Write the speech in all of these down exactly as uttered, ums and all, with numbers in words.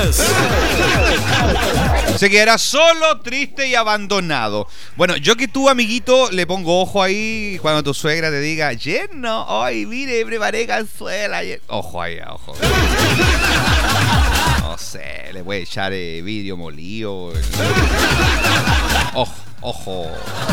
Se quedará solo, triste y abandonado. Bueno, yo que tú, amiguito, le pongo ojo ahí cuando tu suegra te diga, yerno, hoy mire, preparé cazuela. Ojo ahí, ojo. No sé, le voy a echar eh, vidrio molido. Ojo, ojo.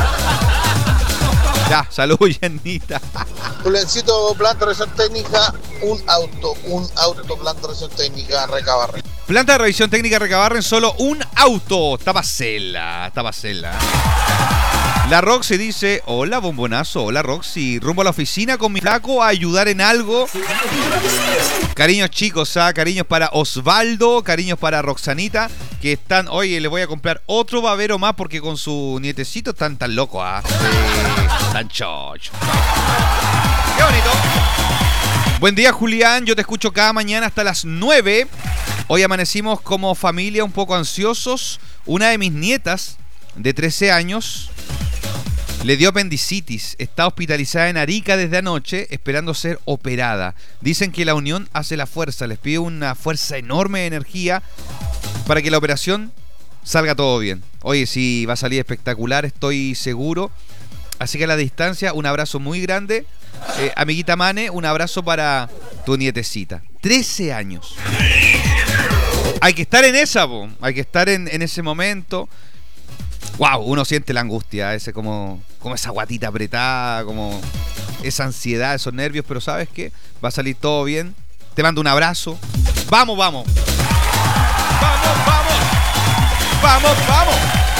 Ya, salud, Yernita. Julencito, planta de revisión técnica, un auto, un auto, planta de revisión técnica, Recabarren. Planta de revisión técnica Recabarren, solo un auto. Tabacela, Tabacela. La Roxy dice, hola, bombonazo, hola Roxy, rumbo a la oficina con mi flaco a ayudar en algo. Cariños chicos, ¿ah? Cariños para Osvaldo, cariños para Roxanita, que están, oye, le voy a comprar otro babero más porque con su nietecito están tan locos, ¿ah? Sí, tan chocho. Qué bonito. Buen día, Julián, yo te escucho cada mañana hasta las nueve. Hoy amanecimos como familia un poco ansiosos. Una de mis nietas, de trece años, le dio apendicitis. Está hospitalizada en Arica desde anoche, esperando ser operada. Dicen que la unión hace la fuerza. Les pido una fuerza enorme de energía para que la operación salga todo bien. Oye, sí, va a salir espectacular, estoy seguro. Así que a la distancia, un abrazo muy grande. Eh, amiguita Mane, un abrazo para tu nietecita. trece años. Hay que estar en esa, po. Hay que estar en, en ese momento. Wow, uno siente la angustia, ese como, como esa guatita apretada, como esa ansiedad, esos nervios, pero ¿sabes qué? Va a salir todo bien. Te mando un abrazo. Vamos, vamos. Vamos, vamos. Vamos, vamos.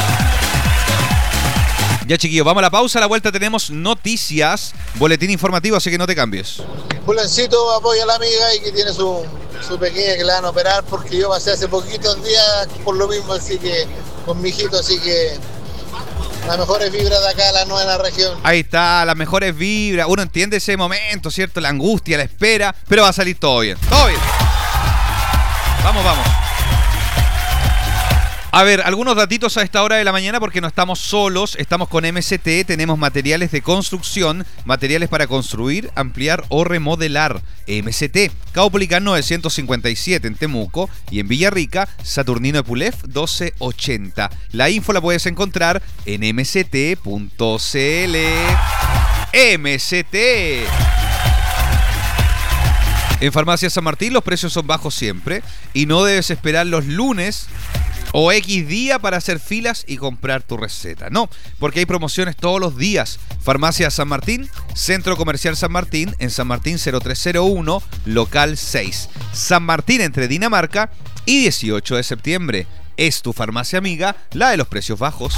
Ya, chiquillos, vamos a la pausa. A la vuelta tenemos noticias, boletín informativo, así que no te cambies. Julencito, apoya a la amiga y que tiene su, su pequeña que la van a operar, porque yo pasé hace poquitos días por lo mismo, así que con mi hijito, así que las mejores vibras de acá, la nueva región. Ahí está, las mejores vibras. Uno entiende ese momento, ¿cierto? La angustia, la espera, pero va a salir todo bien. Todo bien. Vamos, vamos. A ver, algunos datitos a esta hora de la mañana porque no estamos solos, estamos con M C T, tenemos materiales de construcción, materiales para construir, ampliar o remodelar. M C T, Caupolicán novecientos cincuenta y siete en Temuco y en Villarrica, Saturnino Epulef doce ochenta. La info la puedes encontrar en m c t punto c l. M C T. En Farmacia San Martín los precios son bajos siempre y no debes esperar los lunes o X día para hacer filas y comprar tu receta. No, porque hay promociones todos los días. Farmacia San Martín, Centro Comercial San Martín, en San Martín cero tres cero uno, local seis. San Martín entre Dinamarca y dieciocho de septiembre. Es tu farmacia amiga, la de los precios bajos.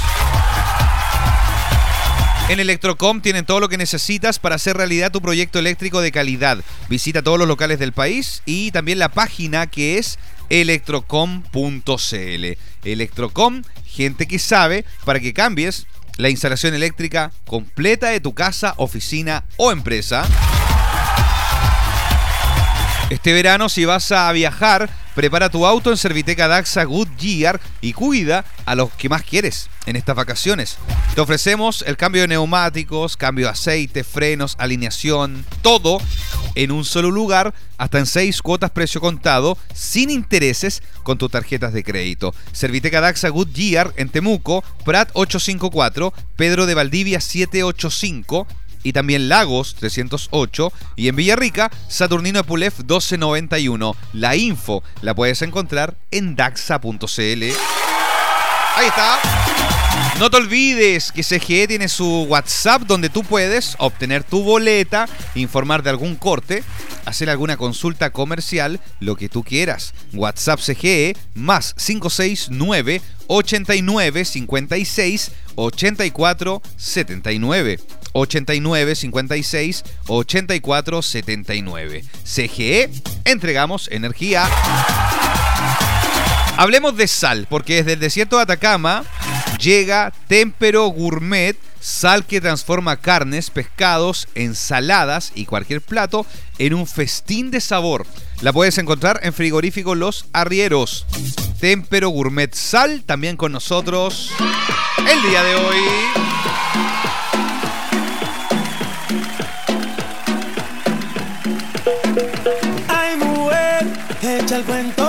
En Electrocom tienen todo lo que necesitas para hacer realidad tu proyecto eléctrico de calidad. Visita todos los locales del país y también la página que es electrocom punto c l. Electrocom, gente que sabe, para que cambies la instalación eléctrica completa de tu casa, oficina o empresa. Este verano, si vas a viajar, prepara tu auto en Serviteca Daxa Goodyear y cuida a los que más quieres en estas vacaciones. Te ofrecemos el cambio de neumáticos, cambio de aceite, frenos, alineación, todo en un solo lugar, hasta en seis cuotas precio contado, sin intereses, con tus tarjetas de crédito. Serviteca Daxa Goodyear en Temuco, Prat ochocientos cincuenta y cuatro, Pedro de Valdivia setecientos ochenta y cinco, y también Lagos trescientos ocho, y en Villarrica, Saturnino Epulef doce noventa y uno. La info la puedes encontrar en daxa punto c l. Ahí está. No te olvides que C G E tiene su WhatsApp donde tú puedes obtener tu boleta, informar de algún corte, hacer alguna consulta comercial, lo que tú quieras. WhatsApp C G E más cinco seis nueve, ochenta y nueve, cincuenta y seis, ochenta y cuatro, setenta y nueve. ochenta y nueve, cincuenta y seis, ochenta y cuatro, setenta y nueve. C G E, entregamos energía. Hablemos de sal, porque desde el desierto de Atacama llega Tempero Gourmet, sal que transforma carnes, pescados, ensaladas y cualquier plato en un festín de sabor. La puedes encontrar en Frigorífico Los Arrieros. Tempero Gourmet Sal, también con nosotros el día de hoy. Ay, mujer, echa el cuento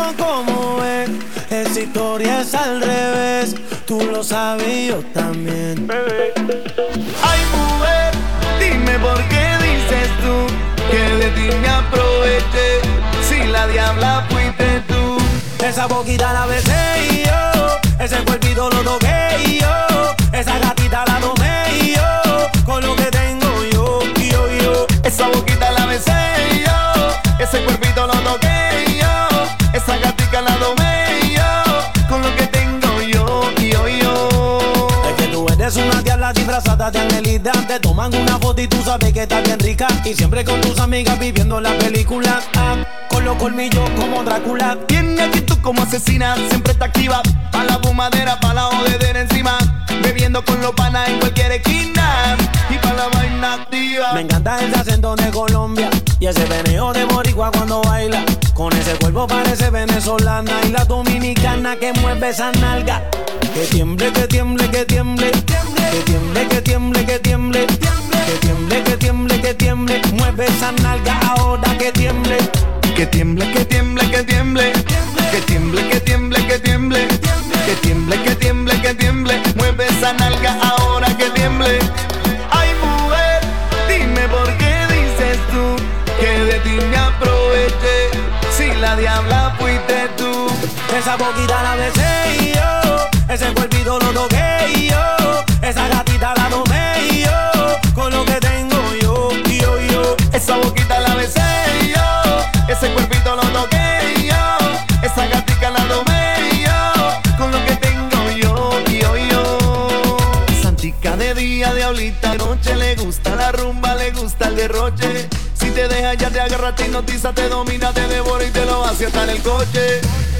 como es. Esa historia es al revés. Tú lo sabes y yo también. Ay, mujer, dime por qué dices tú que de ti me aproveché. Si la diabla fuiste tú. Esa boquita la besé y yo, ese cuerpito lo toqué y yo, esa gatita la tomé y yo, con lo que tengo yo, yo, yo. Esa boquita la besé y yo, ese cuerpito lo toqué y yo, esa gatita la tomé y yo, con lo que tengo yo, yo, yo. Es que tú eres una diabla disfrazada de angelita. Te toman una foto y tú sabes que estás bien rica. Y siempre con tus amigas viviendo la película. Ah, con los colmillos como Drácula. Tiene actitud como asesina, siempre está activa. Pa' la fumadera, pa' la jodedera encima. Bebiendo con los panas en cualquier esquina. Y pa' la vaina activa. Me encanta ese acento de Colombia y ese veneo de boricua cuando baila. Con ese cuerpo parece venezolana. Y la dominicana que mueve esa nalga. Que tiemble, que tiemble, que tiemble. Que tiemble, que tiemble, que tiemble. Que tiemble, que tiemble, que tiemble. Mueve esa nalga ahora que tiemble. Que tiemble, que tiemble, que tiemble. Que tiemble, que tiemble, que tiemble. Que tiemble, que tiemble, que tiemble. Mueve esa nalga ahora que tiemble. Ay, mujer, dime por qué dices tú que de ti me aproveché. Si la diabla fuiste tú. Esa boquita la besé y yo, ese cuerpito lo toqué y yo, esa gatita la tomé y yo, con lo que tengo yo, yo, yo. Esa boquita la besé y yo, ese cuerpito lo toqué y yo, esa gatita la tomé y yo, con lo que tengo yo, yo, yo. Santica de día, diablita de noche, le gusta la rumba, le gusta el derroche. Si te deja ya te agarra, te hipnotiza, te domina, te devora y te lo hace hasta en el coche.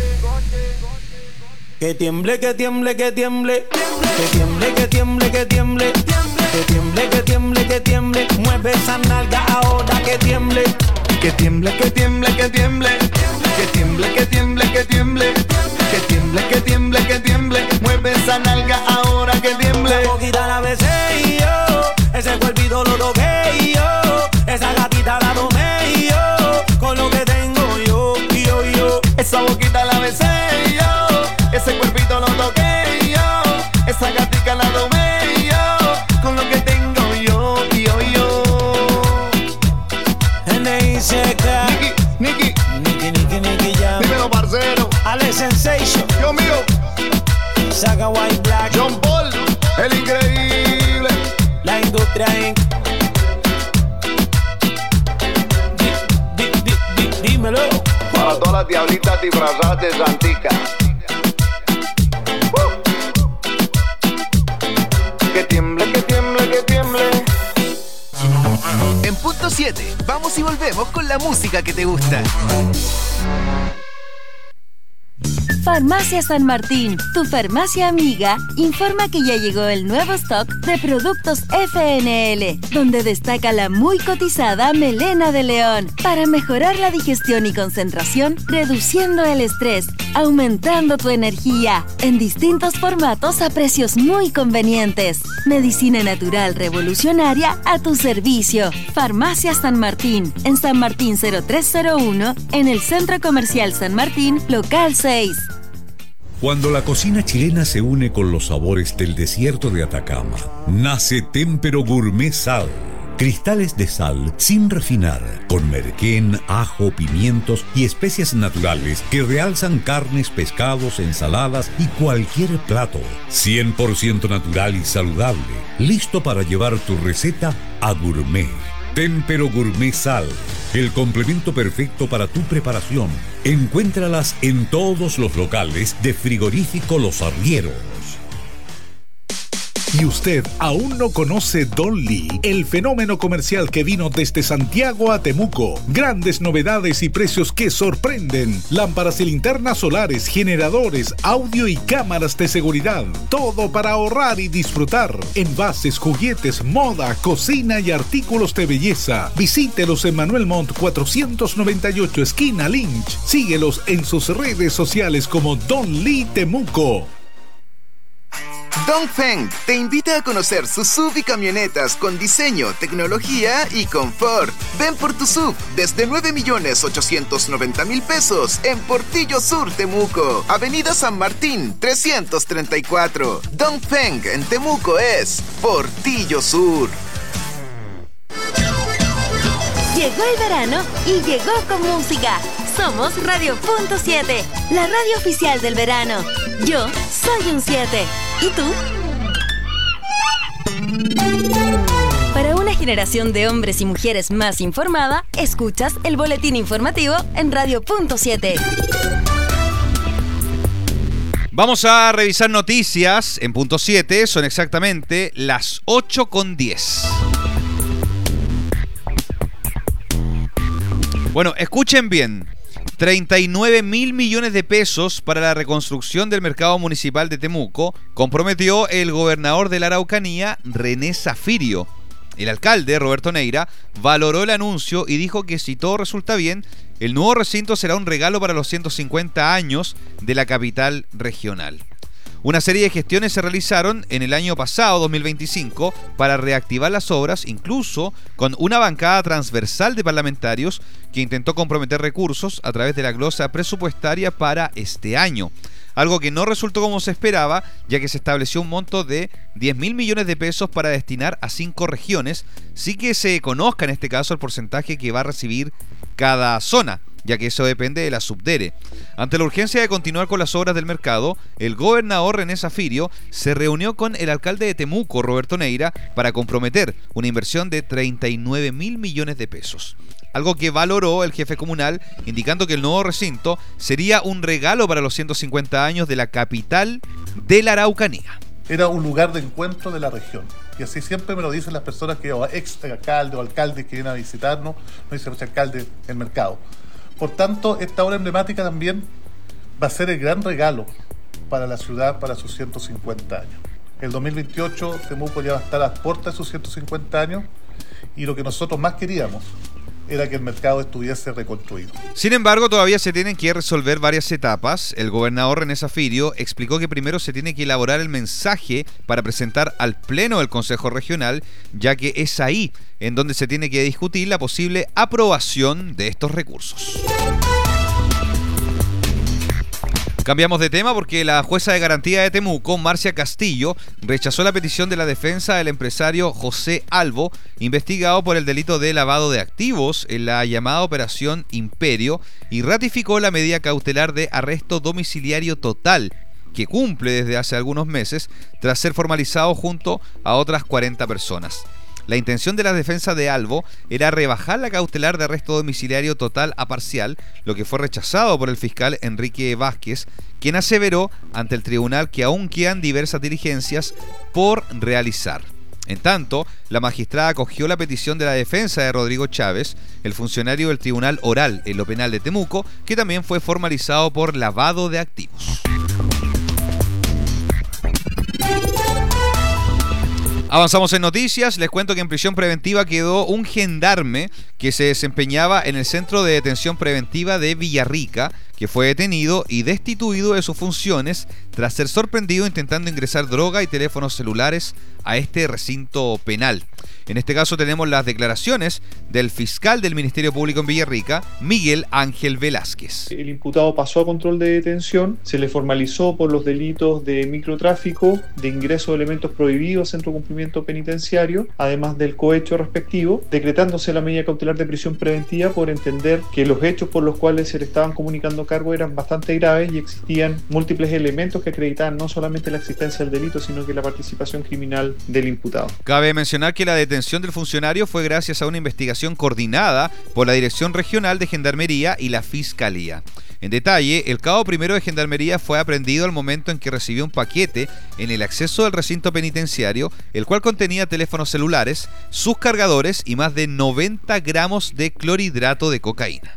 Que tiemble, que tiemble, que tiemble. Que tiemble, que tiemble, que tiemble. Que tiemble, que tiemble, que tiemble. Mueve esa nalga ahora que tiemble. Que tiemble, que tiemble, que tiemble. Que tiemble, que tiemble, que tiemble. Que tiemble, que tiemble, que tiemble. Mueve esa nalga ahora que tiemble. La boquita la besé y yo, ese cuerpito lo toqué y yo, esa gatita la tomé y yo, con lo que tengo yo, yo, yo. Esa boquita la besé y yo, ese cuerpito lo toqué y yo, esa gatica la tomé y yo, con lo que tengo yo, yo, yo. N I C K Nicky, Nicky, Nicky, Nicky, Nicky Jam. Dímelo, parcero. Alex Sensation. Yo mío. Saga White Black. John Paul, el increíble. La industria inc. Di, di, di, di, dímelo. Para todas las diablitas disfrazadas de Santica. Que tiemble, que tiemble, que tiemble. En punto siete, vamos y volvemos con la música que te gusta. Farmacia San Martín, tu farmacia amiga, informa que ya llegó el nuevo stock de productos F N L, donde destaca la muy cotizada melena de león, para mejorar la digestión y concentración, reduciendo el estrés, aumentando tu energía, en distintos formatos a precios muy convenientes. Medicina natural revolucionaria a tu servicio. Farmacia San Martín, en San Martín cero tres cero uno, en el Centro Comercial San Martín, local seis. Cuando la cocina chilena se une con los sabores del desierto de Atacama, nace Témpero Gourmet Sal. Cristales de sal sin refinar, con merquén, ajo, pimientos y especias naturales que realzan carnes, pescados, ensaladas y cualquier plato. cien por ciento natural y saludable, listo para llevar tu receta a gourmet. Témpero Gourmet Sal, el complemento perfecto para tu preparación. Encuéntralas en todos los locales de Frigorífico Los Arrieros. ¿Y usted aún no conoce Don Lee, el fenómeno comercial que vino desde Santiago a Temuco? Grandes novedades y precios que sorprenden. Lámparas y linternas solares, generadores, audio y cámaras de seguridad. Todo para ahorrar y disfrutar. Envases, juguetes, moda, cocina y artículos de belleza. Visítelos en Manuel Montt cuatrocientos noventa y ocho, esquina Lynch. Síguelos en sus redes sociales como Don Lee Temuco. Dongfeng te invita a conocer sus S U V y camionetas con diseño, tecnología y confort. Ven por tu S U V desde nueve millones ochocientos noventa mil pesos en Portillo Sur, Temuco, Avenida San Martín trescientos treinta y cuatro. Dongfeng en Temuco es Portillo Sur. Llegó el verano y llegó con música. Somos Radio Punto siete, la radio oficial del verano. Yo soy un siete. ¿Y tú? Para una generación de hombres y mujeres más informada, escuchas el boletín informativo en Radio Punto siete. Vamos a revisar noticias en Punto siete. Son exactamente las ocho con diez. Bueno, escuchen bien. treinta y nueve mil millones de pesos para la reconstrucción del mercado municipal de Temuco comprometió el gobernador de la Araucanía, René Zafirio. El alcalde, Roberto Neira, valoró el anuncio y dijo que si todo resulta bien, el nuevo recinto será un regalo para los ciento cincuenta años de la capital regional. Una serie de gestiones se realizaron en el año pasado, dos mil veinticinco, para reactivar las obras, incluso con una bancada transversal de parlamentarios que intentó comprometer recursos a través de la glosa presupuestaria para este año. Algo que no resultó como se esperaba, ya que se estableció un monto de diez mil millones de pesos para destinar a cinco regiones, sin que se conozca en este caso el porcentaje que va a recibir cada zona, ya que eso depende de la Subdere. Ante la urgencia de continuar con las obras del mercado, el gobernador René Zafirio se reunió con el alcalde de Temuco, Roberto Neira, para comprometer una inversión de treinta y nueve mil millones de pesos. Algo que valoró el jefe comunal, indicando que el nuevo recinto sería un regalo para los ciento cincuenta años de la capital de la Araucanía. Era un lugar de encuentro de la región. Y así siempre me lo dicen las personas que, o ex alcalde o alcaldes que vienen a visitarnos, nos dicen, "Mucho alcalde, el mercado". Por tanto, esta obra emblemática también va a ser el gran regalo para la ciudad para sus ciento cincuenta años. El dos mil veintiocho Temuco ya va a estar a las puertas de sus ciento cincuenta años y lo que nosotros más queríamos era que el mercado estuviese reconstruido. Sin embargo, todavía se tienen que resolver varias etapas. El gobernador René Zafirio explicó que primero se tiene que elaborar el mensaje para presentar al Pleno del Consejo Regional, ya que es ahí en donde se tiene que discutir la posible aprobación de estos recursos. Cambiamos de tema porque la jueza de garantía de Temuco, Marcia Castillo, rechazó la petición de la defensa del empresario José Albo, investigado por el delito de lavado de activos en la llamada Operación Imperio, y ratificó la medida cautelar de arresto domiciliario total, que cumple desde hace algunos meses tras ser formalizado junto a otras cuarenta personas. La intención de la defensa de Albo era rebajar la cautelar de arresto domiciliario total a parcial, lo que fue rechazado por el fiscal Enrique Vázquez, quien aseveró ante el tribunal que aún quedan diversas diligencias por realizar. En tanto, la magistrada acogió la petición de la defensa de Rodrigo Chávez, el funcionario del Tribunal Oral en lo Penal de Temuco, que también fue formalizado por lavado de activos. Avanzamos en noticias. Les cuento que en prisión preventiva quedó un gendarme que se desempeñaba en el Centro de Detención Preventiva de Villarrica, que fue detenido y destituido de sus funciones tras ser sorprendido intentando ingresar droga y teléfonos celulares a este recinto penal. En este caso tenemos las declaraciones del fiscal del Ministerio Público en Villarrica, Miguel Ángel Velázquez. El imputado pasó a control de detención, se le formalizó por los delitos de microtráfico, de ingreso de elementos prohibidos al centro de cumplimiento penitenciario, además del cohecho respectivo, decretándose la medida cautelar de prisión preventiva por entender que los hechos por los cuales se le estaban comunicando cargo eran bastante graves y existían múltiples elementos que acreditaban no solamente la existencia del delito, sino que la participación criminal del imputado. Cabe mencionar que la detención del funcionario fue gracias a una investigación coordinada por la Dirección Regional de Gendarmería y la Fiscalía. En detalle, el cabo primero de Gendarmería fue aprehendido al momento en que recibió un paquete en el acceso del recinto penitenciario, el cual contenía teléfonos celulares, sus cargadores y más de noventa gramos de clorhidrato de cocaína.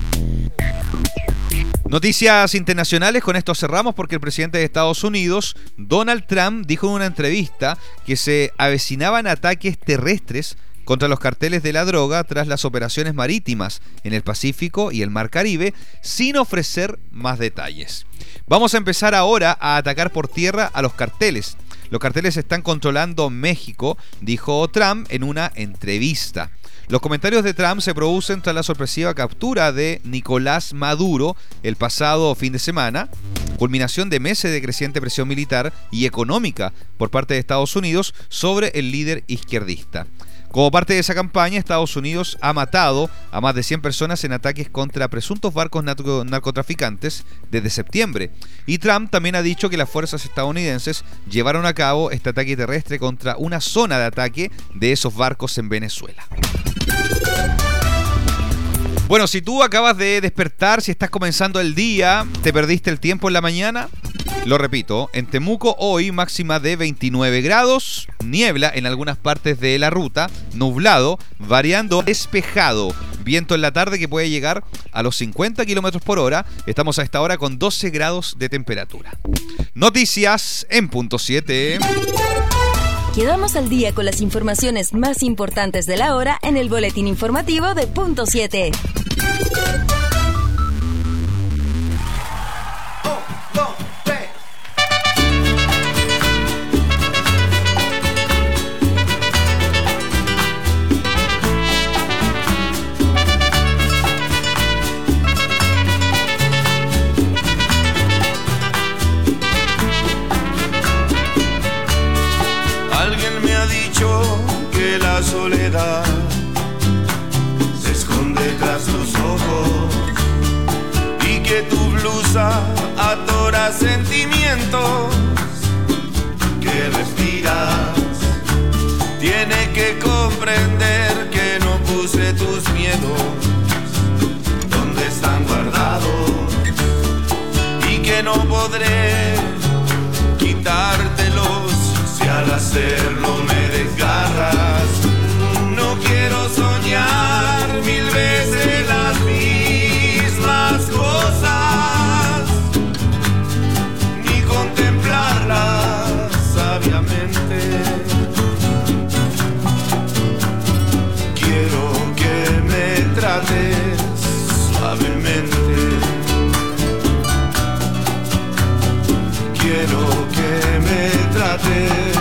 Noticias internacionales, con esto cerramos porque el presidente de Estados Unidos, Donald Trump, dijo en una entrevista que se avecinaban ataques terrestres contra los carteles de la droga tras las operaciones marítimas en el Pacífico y el Mar Caribe, sin ofrecer más detalles. Vamos a empezar ahora a atacar por tierra a los carteles. Los carteles están controlando México, dijo Trump en una entrevista. Los comentarios de Trump se producen tras la sorpresiva captura de Nicolás Maduro el pasado fin de semana, culminación de meses de creciente presión militar y económica por parte de Estados Unidos sobre el líder izquierdista. Como parte de esa campaña, Estados Unidos ha matado a más de cien personas en ataques contra presuntos barcos narco- narcotraficantes desde septiembre. Y Trump también ha dicho que las fuerzas estadounidenses llevaron a cabo este ataque terrestre contra una zona de ataque de esos barcos en Venezuela. Bueno, si tú acabas de despertar, si estás comenzando el día, te perdiste el tiempo en la mañana, lo repito, en Temuco hoy máxima de veintinueve grados, niebla en algunas partes de la ruta, nublado, variando despejado, viento en la tarde que puede llegar a los cincuenta kilómetros por hora, estamos a esta hora con doce grados de temperatura. Noticias en punto siete. Quedamos al día con las informaciones más importantes de la hora en el boletín informativo de punto siete. Que la soledad se esconde tras tus ojos y que tu blusa atora sentimientos que respiras. Tiene que comprender que no puse tus miedos donde están guardados y que no podré quitártelos si al hacerlo me desgarras. No quiero soñar mil veces las mismas cosas, ni contemplarlas sabiamente. Quiero que me trates suavemente. Quiero que me trates.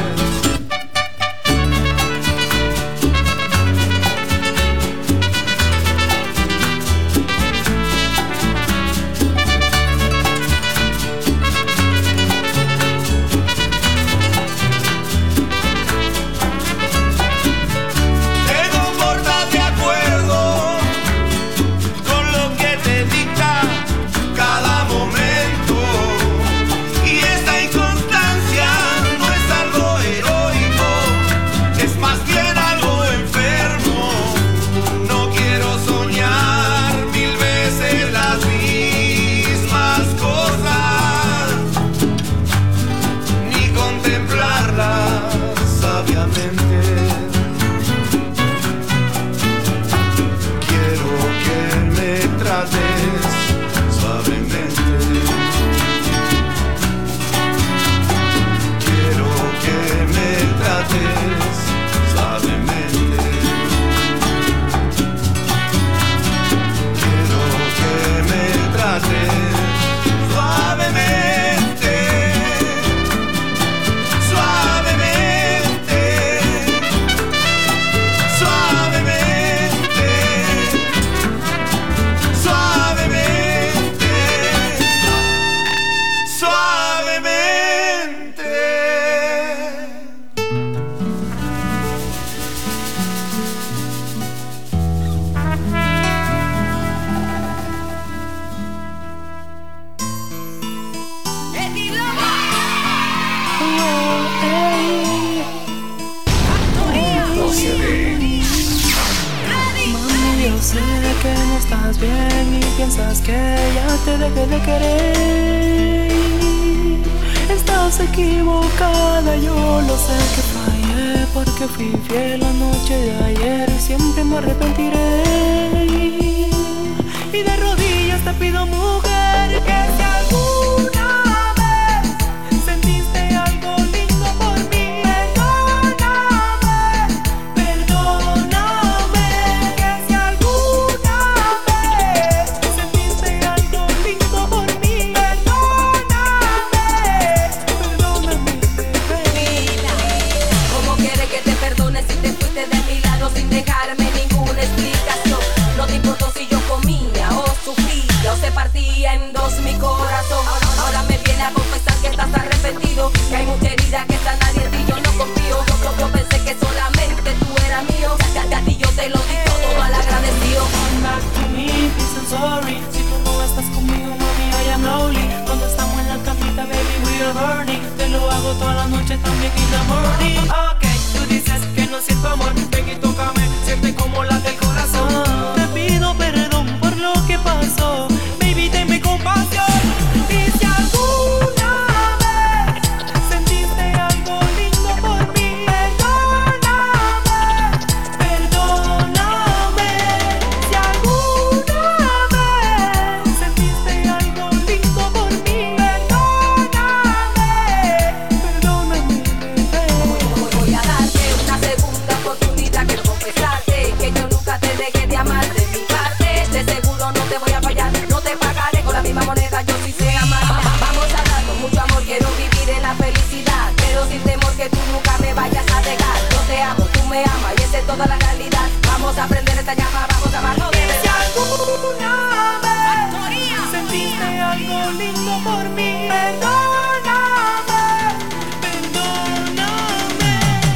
mío. Que hay mucha herida que está nadie en ti, yo no confío. Yo, yo, yo pensé que solamente tú eras mío. Ya, ya, ya, y yo te lo digo todo al agradecido. Come back to me, please and sorry. Si tú no estás conmigo, mami, I am lonely. Cuando estamos en la camita, baby, we are burning. Te lo hago toda la noche, también in the morning. Ok, tú dices que no siento amor. Ven y tócame, siente como late el corazón. Te pido perdón por lo que pasó. Baby, tenme compasión. Y si alguna vez sentiste algo lindo por mí, perdóname, perdóname. Si alguna vez sentiste algo lindo por mí, perdóname, perdóname, bebé. Voy a darte una segunda oportunidad. Quiero confesarte que yo nunca te dejé de amar de mi parte. De seguro no te voy a fallar, no te pagaré con la misma moneda, yo sí sé amar. Vamos a dar con mucho amor, quiero vivir en la felicidad, pero sin temor que tú nunca me vayas a dejar. Yo te amo, tú me amas y esa es toda la realidad. Vamos a prender esta llama, vamos a amarnos de Si verdad. alguna vez sentiste algo lindo por mí, perdóname, perdóname.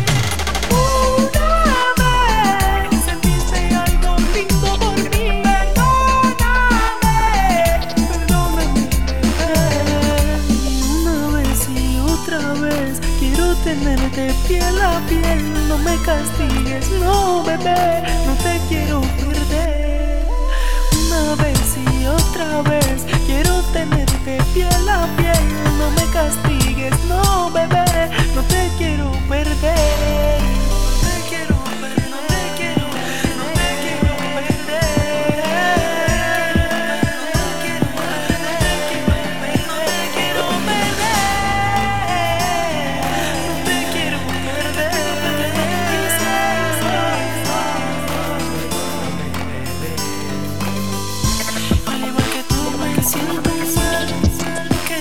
Una vez sentiste algo lindo por mí, perdóname, perdóname, bebé. Una vez y otra vez quiero tenerte piel a piel. No me castigues, no, bebé, no te quiero perder. Una vez y otra vez quiero tenerte piel a piel. No me castigues, no, bebé, no te quiero perder. No te quiero perder, no te quiero, no te quiero perder. No te quiero perder, no te quiero perder. No te quiero perder. Al igual que tú me siento mal, que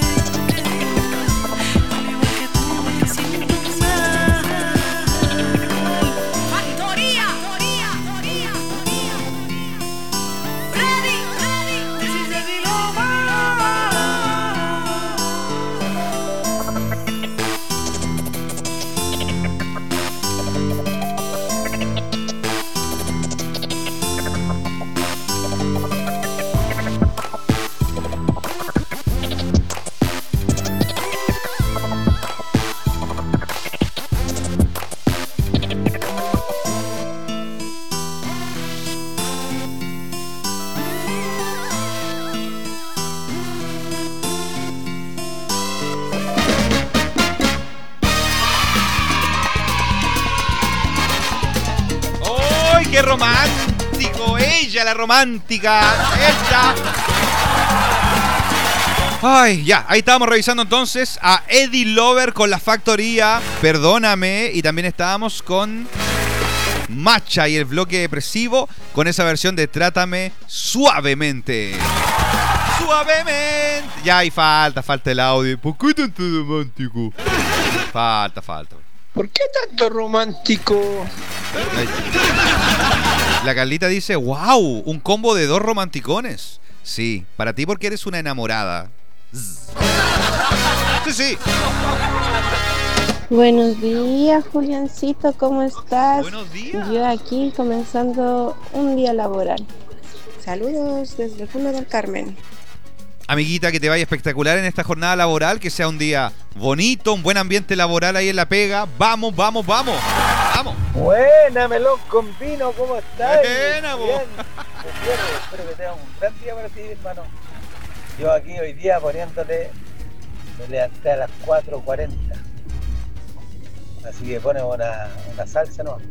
al igual que tú me siento mal. Factoría, factoría, factoría, factoría. Ready, ready. This is Eddie ¡Ay, qué romántico! Ella, la romántica. Ella. Ay, ya, ahí estábamos revisando entonces a Eddie Lover con La Factoría, Perdóname, y también estábamos con Macha y el bloque depresivo con esa versión de Trátame Suavemente. Suavemente. Ya, hay falta, falta el audio. ¿Por qué tanto romántico? Falta, falta. ¿Por qué tanto romántico? La Carlita dice, wow, un combo de dos romanticones. Sí, para ti porque eres una enamorada. Sí, sí. Buenos días, Juliancito, ¿cómo estás? Buenos días. Yo aquí comenzando un día laboral. Saludos desde el Fondo del Carmen. Amiguita, que te vaya espectacular en esta jornada laboral, que sea un día bonito, un buen ambiente laboral ahí en la pega. Vamos, vamos, vamos. Vamos. Buena, melón con vino, ¿cómo estás? Buena, Bien, bien, espero que tengas un gran día para ti, hermano. Yo aquí hoy día poniéndole, me levanté a las cuatro cuarenta. Así que ponemos una, una salsa, ¿no?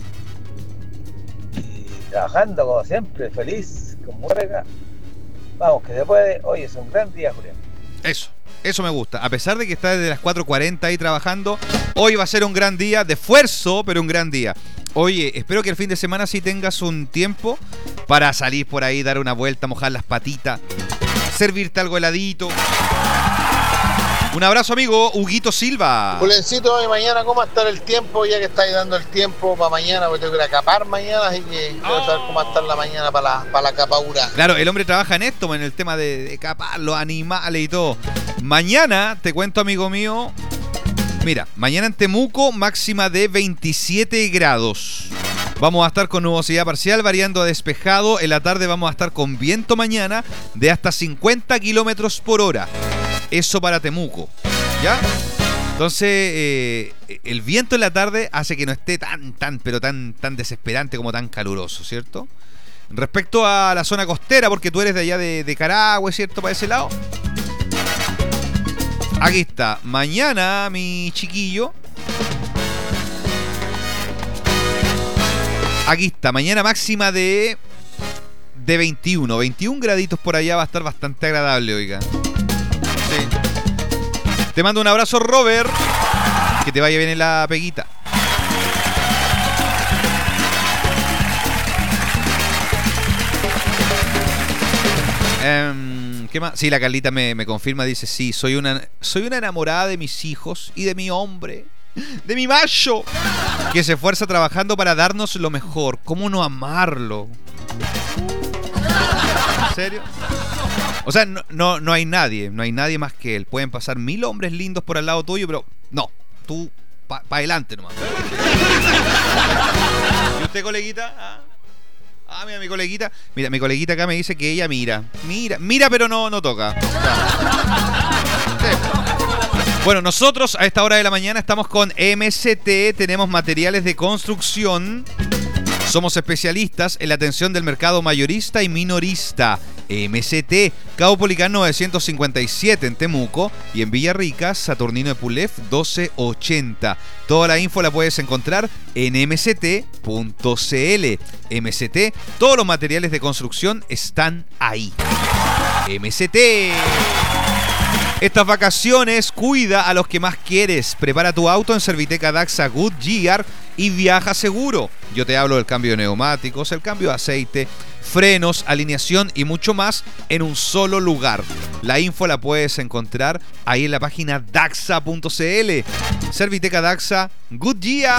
Y trabajando como siempre, feliz, con música. Vamos, que se puede. Hoy es un gran día, Julián. Eso, eso me gusta. A pesar de que está desde las cuatro cuarenta ahí trabajando, hoy va a ser un gran día de esfuerzo, pero un gran día. Oye, espero que el fin de semana sí tengas un tiempo para salir por ahí, dar una vuelta, mojar las patitas, servirte algo heladito. Un abrazo, amigo Huguito Silva. Julencito, hoy mañana, ¿cómo va a estar el tiempo? Ya que estáis dando el tiempo para mañana, porque tengo que ir a capar mañana, así que quiero saber cómo va a estar la mañana para la, para la capaura. Claro, el hombre trabaja en esto, en el tema de, de capar los animales y todo. Mañana, te cuento, amigo mío, Mira, mañana en Temuco, máxima de veintisiete grados. Vamos a estar con nubosidad parcial, variando a despejado. En la tarde vamos a estar con viento mañana de hasta cincuenta kilómetros por hora. Eso para Temuco, ¿ya? Entonces, eh, el viento en la tarde hace que no esté tan, tan, pero tan, tan desesperante como tan caluroso, ¿cierto? Respecto a la zona costera, porque tú eres de allá de, de Carahue, ¿cierto? Para ese lado. Aquí está. Mañana, mi chiquillo. Aquí está. Mañana máxima de, de veintiuno. veintiún graditos por allá, va a estar bastante agradable, oiga. Sí. Te mando un abrazo, Robert. Que te vaya bien en la peguita. Um, ¿Qué más? Sí, la Carlita me, me confirma, dice, sí, soy una, soy una enamorada de mis hijos y de mi hombre, de mi macho, que se esfuerza trabajando para darnos lo mejor. ¿Cómo no amarlo? ¿En serio? O sea, no, no, no hay nadie, no hay nadie más que él. Pueden pasar mil hombres lindos por al lado tuyo, pero no, tú pa, pa adelante nomás. ¿Y usted, coleguita? Ah, ah, mira, mi coleguita. Mira, mi coleguita acá me dice que ella mira. Mira, mira, pero no, no toca. Sí. Bueno, nosotros a esta hora de la mañana estamos con M C T, tenemos materiales de construcción. Somos especialistas en la atención del mercado mayorista y minorista. M C T, Cabo Policán novecientos cincuenta y siete en Temuco y en Villarrica, Saturnino de Pulef doce ochenta. Toda la info la puedes encontrar en m c t punto c l. M C T, todos los materiales de construcción están ahí. M C T. Estas vacaciones, cuida a los que más quieres. Prepara tu auto en Serviteca Daxa Goodyear y viaja seguro. Yo te hablo del cambio de neumáticos, el cambio de aceite, frenos, alineación y mucho más en un solo lugar. La info la puedes encontrar ahí en la página daxa punto c l. Serviteca Daxa Goodyear.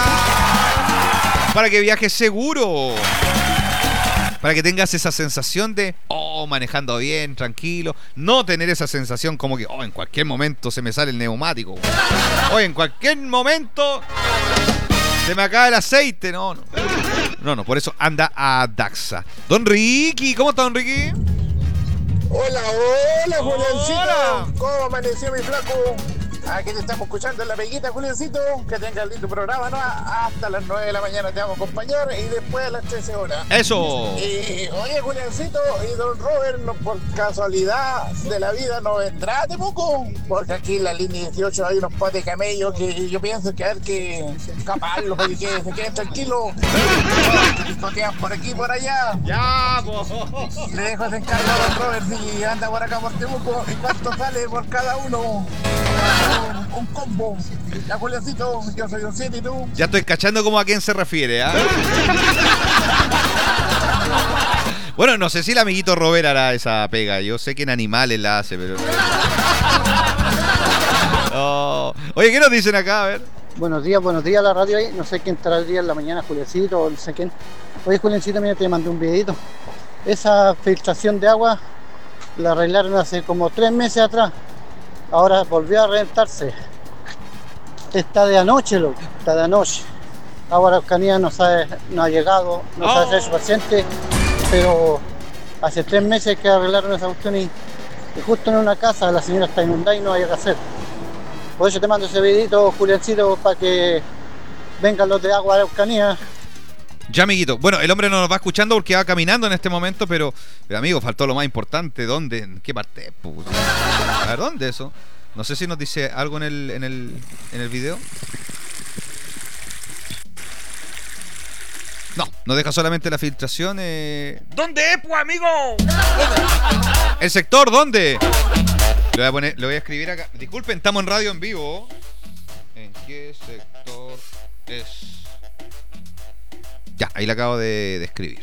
Para que viajes seguro. Para que tengas esa sensación de, oh, manejando bien, tranquilo. No tener esa sensación como que, oh, en cualquier momento se me sale el neumático. Oh, en cualquier momento se me acaba el aceite. No, no. No, no, por eso anda a Daxa. Don Ricky, ¿cómo está, don Ricky? Hola, hola, Juliancito. ¿Cómo amaneció mi flaco? Aquí te estamos escuchando en la peguita, Juliancito. Que tengas lindo programa, ¿no? Hasta las nueve de la mañana te vamos a acompañar y después a las trece horas. ¡Eso! Y, oye, Juliancito, y don Robert, no, por casualidad de la vida, ¿no vendrá a Temuco? Porque aquí en la línea dieciocho hay unos pates de camello que yo pienso que hay que escaparlos para que se queden tranquilos. Discotean por aquí y por allá. ¡Ya, po! Le dejo ese encargo a don Robert si anda por acá por Temuco. ¿Y cuánto sale por cada uno? Un, un combo. Ya, Juliancito, yo soy un siete y tú. Ya estoy cachando como a quién se refiere, ¿ah? ¿eh? Bueno, no sé si el amiguito Robert hará esa pega. Yo sé que en animales la hace, pero... Oh. Oye, ¿qué nos dicen acá? A ver. Buenos días, buenos días a la radio ahí. No sé quién estará el día en la mañana, Juliancito o no sé quién. Oye, Juliancito, mira, te mandé un videito. Esa filtración de agua la arreglaron hace como tres meses atrás. Ahora volvió a reventarse. Está de anoche, loco. Está de anoche. Agua Araucanía no, sabe, no ha llegado, no sabe ser su paciente, pero hace tres meses que arreglaron esa cuestión y, y justo en una casa la señora está inundada y no hay que hacer. Por eso te mando ese videito, Juliancito, para que vengan los de Agua Araucanía. Ya, amiguito. Bueno, el hombre no nos va escuchando porque va caminando en este momento, pero, pero amigo, faltó lo más importante. ¿Dónde? ¿En qué parte? Pues, a ver, ¿dónde eso? No sé si nos dice algo en el, en el, en el video. No, nos deja solamente la filtración. Eh... ¿Dónde es, pues, amigo? ¿El sector dónde? Le voy a poner, le voy a escribir acá. Disculpen, estamos en radio en vivo. ¿En qué sector es? Ya, ahí le acabo de, de escribir.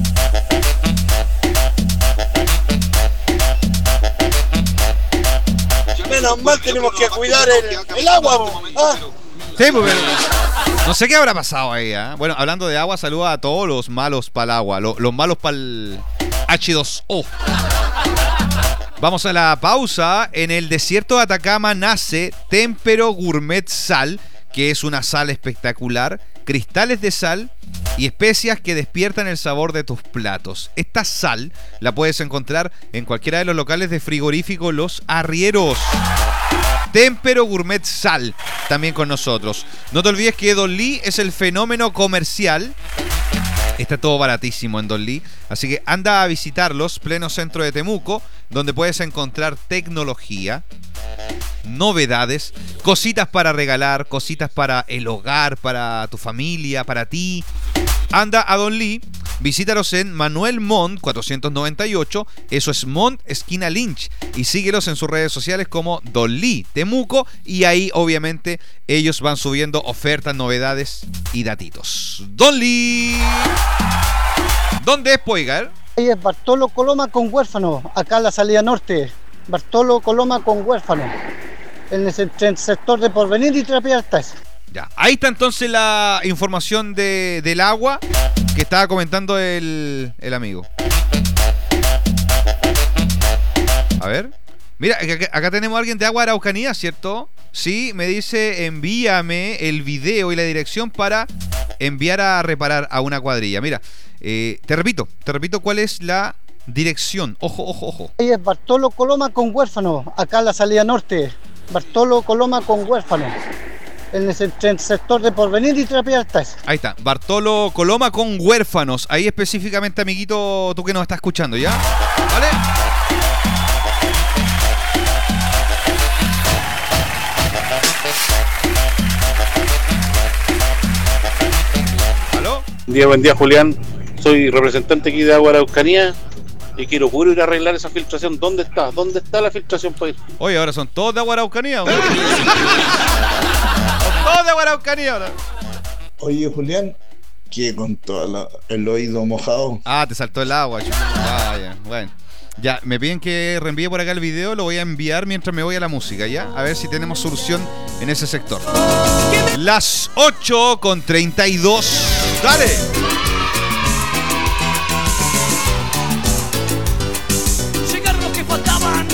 Menos mal tenemos que cuidar el, el agua. ¿Ah? Sí, pues, no sé qué habrá pasado ahí, ¿eh? Bueno, hablando de agua, saluda a todos los malos para el agua, los, los malos para el hache dos o. Vamos a la pausa. En el desierto de Atacama nace Témpero Gourmet Sal, que es una sal espectacular, cristales de sal y especias que despiertan el sabor de tus platos. Esta sal la puedes encontrar en cualquiera de los locales de frigorífico Los Arrieros. Témpero Gourmet Sal, también con nosotros. No te olvides que Don Lee es el fenómeno comercial. Está todo baratísimo en Don Lee, así que anda a visitarlos, pleno centro de Temuco, donde puedes encontrar tecnología, novedades, cositas para regalar, cositas para el hogar, para tu familia, para ti. Anda a Don Lee, visítalos en Manuel Montt cuatrocientos noventa y ocho, eso es Montt, esquina Lynch, y síguelos en sus redes sociales como Don Lee Temuco, y ahí obviamente ellos van subiendo ofertas, novedades y datitos. Don Lee. ¿Dónde es, Poigar? Ahí es Bartolo Coloma con Huérfano, acá en la salida norte. Bartolo Coloma con Huérfano, en el, en el sector de Porvenir y Trapea Altas. Ya, ahí está entonces la información de, del agua que estaba comentando el, el amigo. A ver. Mira, acá, acá tenemos a alguien de Agua Araucanía, ¿cierto? Sí, me dice, envíame el video y la dirección para enviar a reparar a una cuadrilla. Mira, eh, te repito, te repito cuál es la dirección. Ojo, ojo, ojo. Ahí es Bartolo Coloma con Huérfano, acá en la salida norte. Bartolo Coloma con Huérfano, en el, en el sector de Porvenir y Trapea Altas. Ahí está, Bartolo Coloma con Huérfanos. Ahí específicamente, amiguito, tú que nos estás escuchando, ¿ya? ¿Vale? ¿Aló? Buen día, buen día, Julián. Soy representante aquí de Agua Araucanía y quiero puro ir a arreglar esa filtración. ¿Dónde está? ¿Dónde está la filtración para ir? Oye, ahora son todos de Agua Araucanía. Son todos de Agua Araucanía ahora. Oye, Julián, ¿qué con todo la, el oído mojado? Ah, te saltó el agua. Vaya, bueno. Ya, me piden que reenvíe por acá el video, lo voy a enviar mientras me voy a la música, ¿ya? A ver si tenemos solución en ese sector. Las ocho con treinta y dos. ¡Dale! Llegaron los que faltaban.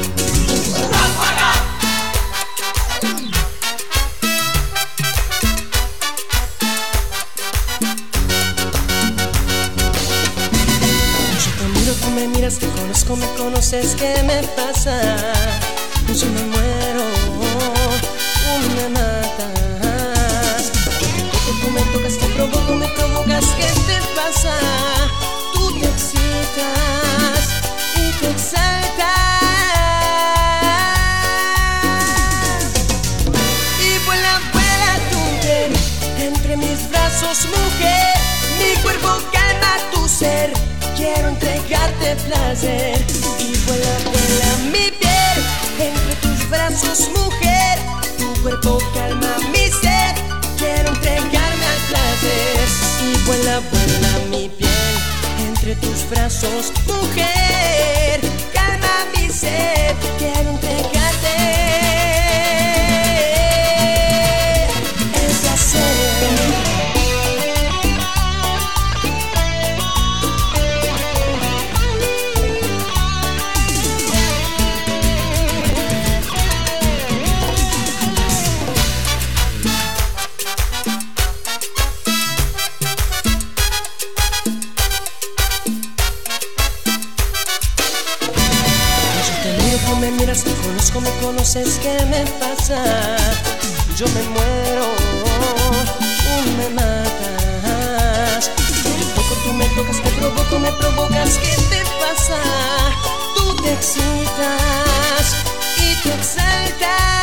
Tú me miras, te conozco, me conoces, ¿qué me pasa? Yo me muero, tú me matas. Yo te toco, tú me tocas, te provoco, me provocas, ¿qué te pasa? Tú te excitas y te exaltas. Y vuela, vuela tu piel entre mis brazos, mujer. Mi cuerpo calma tu ser. Quiero entregarte placer y vuela, vuela mi piel entre tus brazos, mujer. Tu cuerpo calma mi sed. Quiero entregarme al placer y vuela, vuela mi piel entre tus brazos, mujer. Calma mi sed. Quiero entregarte esa sed. Me miras, te conozco, me conoces, ¿qué me pasa? Yo me muero, tú me matas. Yo te toco, tú me tocas, te provoco, me provocas, ¿qué te pasa? Tú te excitas y te exaltas.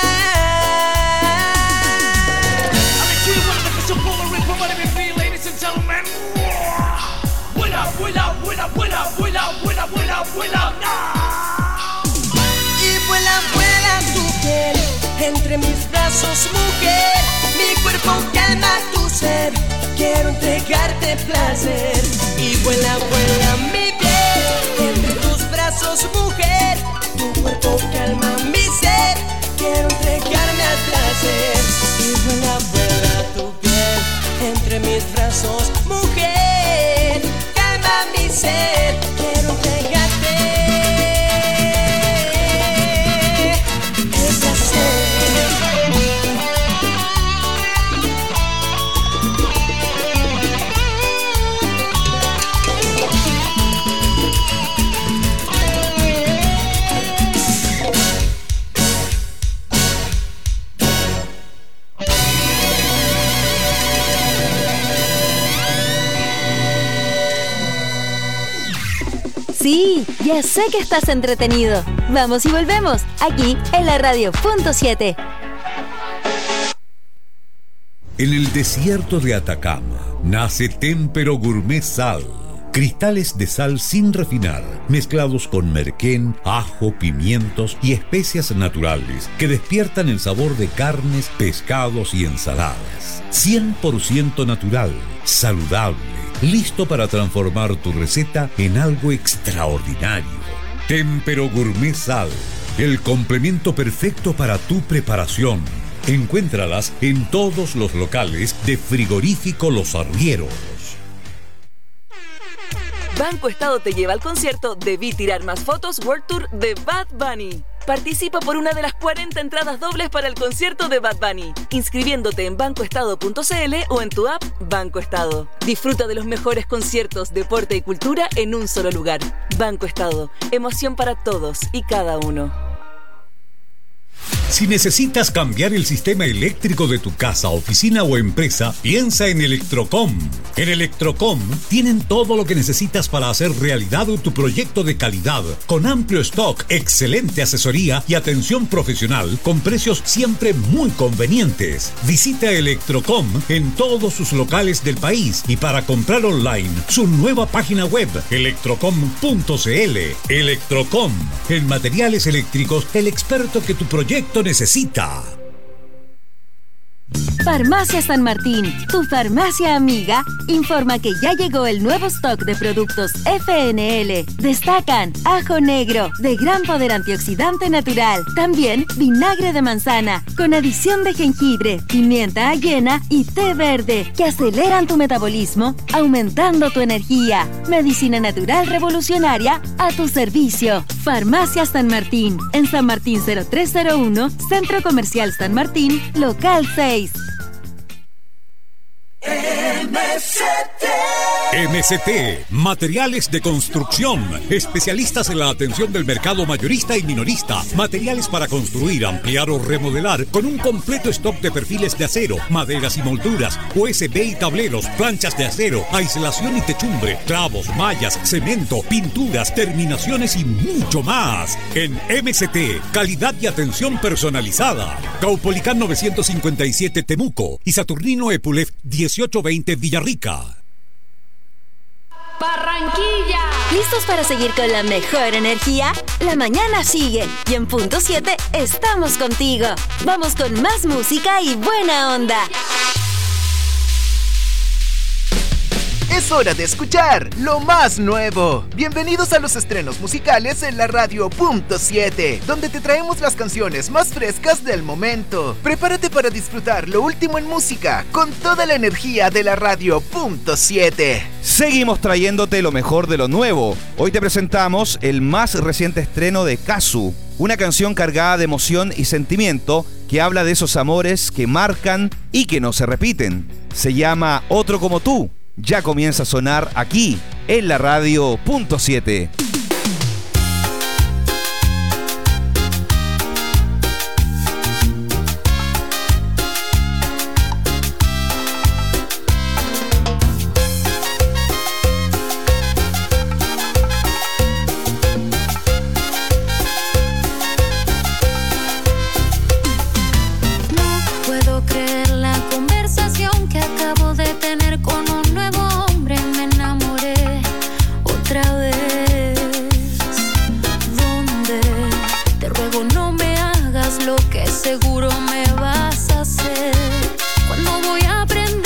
Vuela, vuela, vuela, vuela, vuela, vuela, vuela, vuela. Vuela, vuela tu piel entre mis brazos, mujer. Mi cuerpo calma tu ser. Quiero entregarte placer. Y vuela, vuela mi piel entre tus brazos, mujer. Tu cuerpo calma mi ser. Quiero entregarme al placer. Y vuela, vuela tu piel entre mis brazos, mujer. Calma mi ser. Quiero entregarte. Ya sé que estás entretenido. Vamos y volvemos, aquí en la radio punto siete. En el desierto de Atacama nace Témpero Gourmet Sal. Cristales de sal sin refinar, mezclados con merquén, ajo, pimientos y especias naturales que despiertan el sabor de carnes, pescados y ensaladas. cien por ciento natural, saludable, listo para transformar tu receta en algo extraordinario. Témpero Gourmet Sal, el complemento perfecto para tu preparación. Encuéntralas en todos los locales de Frigorífico Los Arrieros. Banco Estado te lleva al concierto Debí Tirar Más Fotos World Tour de Bad Bunny. Participa por una de las cuarenta entradas dobles para el concierto de Bad Bunny, inscribiéndote en banco estado punto c l o en tu app Banco Estado. Disfruta de los mejores conciertos, deporte y cultura en un solo lugar. Banco Estado, emoción para todos y cada uno. Si necesitas cambiar el sistema eléctrico de tu casa, oficina o empresa, piensa en Electrocom. En Electrocom tienen todo lo que necesitas para hacer realidad tu proyecto de calidad, con amplio stock, excelente asesoría y atención profesional, con precios siempre muy convenientes. Visita Electrocom en todos sus locales del país y para comprar online, su nueva página web, electrocom punto c l. Electrocom, en materiales eléctricos, el experto que tu proyecto necesita. Farmacia San Martín, tu farmacia amiga, informa que ya llegó el nuevo stock de productos F N L. Destacan ajo negro, de gran poder antioxidante natural. También vinagre de manzana, con adición de jengibre, pimienta ayena y té verde, que aceleran tu metabolismo, aumentando tu energía. Medicina natural revolucionaria a tu servicio. Farmacia San Martín, en San Martín cero tres cero uno, Centro Comercial San Martín, local seis. M C T M C T, materiales de construcción, especialistas en la atención del mercado mayorista y minorista, materiales para construir, ampliar o remodelar, con un completo stock de perfiles de acero, maderas y molduras, U S B y tableros, planchas de acero, aislación y techumbre, clavos, mallas, cemento, pinturas, terminaciones y mucho más. En M C T, calidad y atención personalizada. Caupolicán novecientos cincuenta y siete Temuco y Saturnino Epulef dieciocho veinte Villarrica. Barranquilla. ¿Listos para seguir con la mejor energía? La mañana sigue y en punto siete estamos contigo. Vamos con más música y buena onda. Es hora de escuchar lo más nuevo. Bienvenidos a los estrenos musicales en la radio punto siete, donde te traemos las canciones más frescas del momento. Prepárate para disfrutar lo último en música con toda la energía de la radio punto siete. Seguimos trayéndote lo mejor de lo nuevo. Hoy te presentamos el más reciente estreno de Kazu, una canción cargada de emoción y sentimiento que habla de esos amores que marcan y que no se repiten. Se llama Otro como tú. Ya comienza a sonar aquí, en la radio punto siete. No puedo creer la conversación que acabo de tener con un seguro me vas a hacer. ¿Cuándo voy a aprender?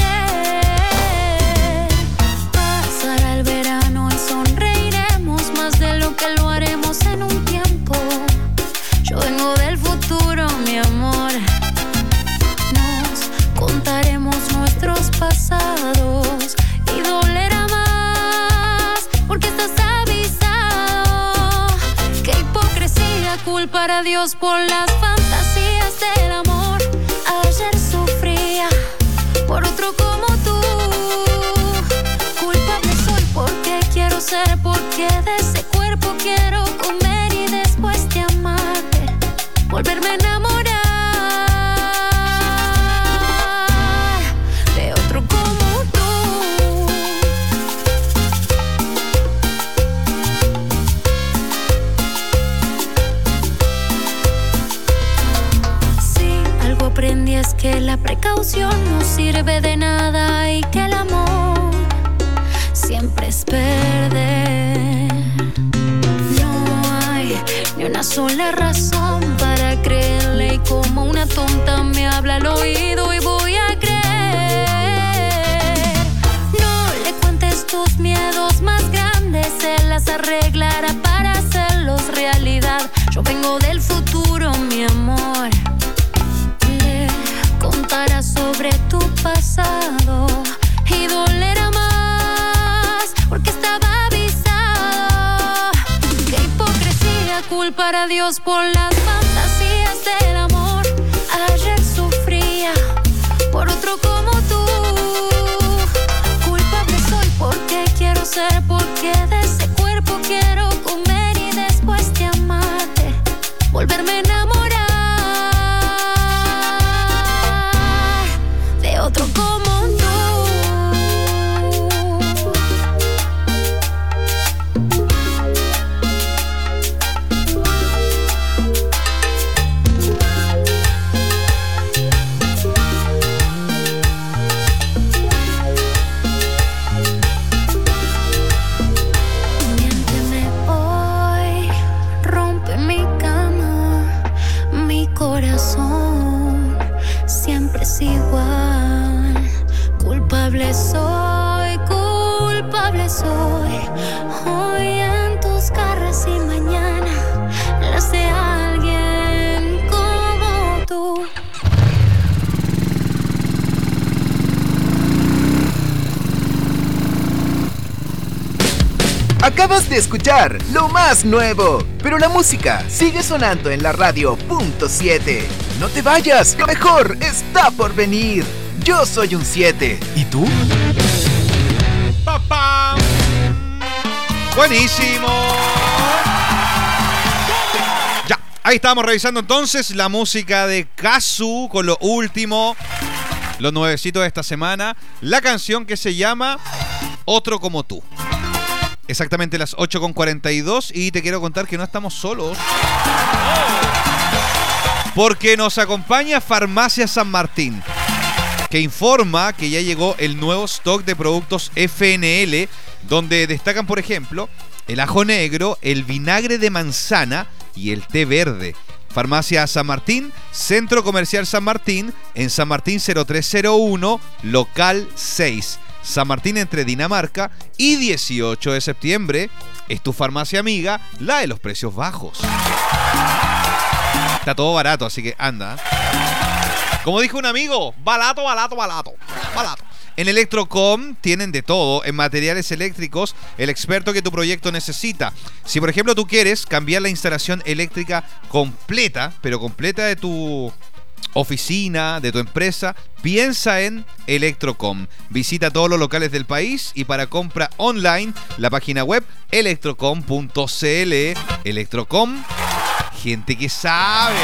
Pasará el verano y sonreiremos más de lo que lo haremos en un tiempo. Yo vengo del futuro, mi amor. Nos contaremos nuestros pasados y dolerá más porque estás avisado. Qué hipocresía culpar a Dios por las fantasías del amor. Ayer sufría por otro como tú. Culpable soy porque quiero ser, porque de ese cuerpo quiero comer y después de amarte volverme a enamorar de otro como tú. aprendí es que la precaución no sirve de nada y que el amor siempre es perder. No hay ni una sola razón para creerle y como una tonta me habla al oído y voy a creer. No le cuentes tus miedos más grandes, él las arreglará para hacerlos realidad. Yo vengo del futuro, mi amor. Le contará sobre tu pasado y dolerá más porque estaba avisado. Qué hipocresía culpar a Dios por las fantasías del amor. Ayer sufría por otro como tú. Culpable soy porque quiero ser, porque de ese cuerpo quiero comer y después de amarte volverme a enamorar de otro como tú. Miénteme hoy, rompe mi cama, mi corazón siempre es igual. Culpable soy, culpable soy. Hoy en tus garras y mañana las de alguien como tú. Acabas de escuchar lo más nuevo, pero la música sigue sonando en la radio punto siete. No te vayas, lo mejor está por venir. Yo soy un siete. ¿Y tú? ¡Papá! Buenísimo. Ya, ahí estábamos revisando entonces la música de Kazu con lo último, los nuevecitos de esta semana. La canción que se llama Otro como tú. Exactamente las ocho con cuarenta y dos y te quiero contar que no estamos solos. Porque nos acompaña Farmacia San Martín, que informa que ya llegó el nuevo stock de productos F N L, donde destacan, por ejemplo, el ajo negro, el vinagre de manzana y el té verde. Farmacia San Martín, Centro Comercial San Martín, en San Martín cero tres cero uno, local seis. San Martín entre Dinamarca y dieciocho de septiembre. Es tu farmacia amiga, la de los precios bajos. Está todo barato, así que anda. Como dijo un amigo, barato, barato, barato, barato. En Electrocom tienen de todo, en materiales eléctricos, el experto que tu proyecto necesita. Si por ejemplo tú quieres cambiar la instalación eléctrica completa, pero completa de tu oficina, de tu empresa, piensa en Electrocom. Visita todos los locales del país y para compra online, la página web electrocom punto c l. Electrocom, gente que sabe.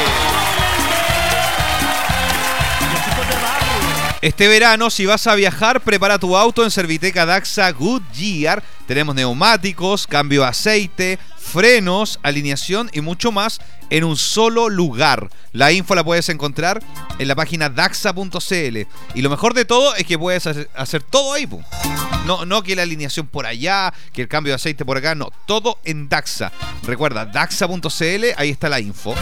Este verano, si vas a viajar, prepara tu auto en Serviteca Daxa Goodyear. Tenemos neumáticos, cambio de aceite, frenos, alineación y mucho más en un solo lugar. La info la puedes encontrar en la página daxa punto c l. Y lo mejor de todo es que puedes hacer todo ahí. No, no que la alineación por allá, que el cambio de aceite por acá, no. Todo en Daxa. Recuerda, daxa punto c l, ahí está la info.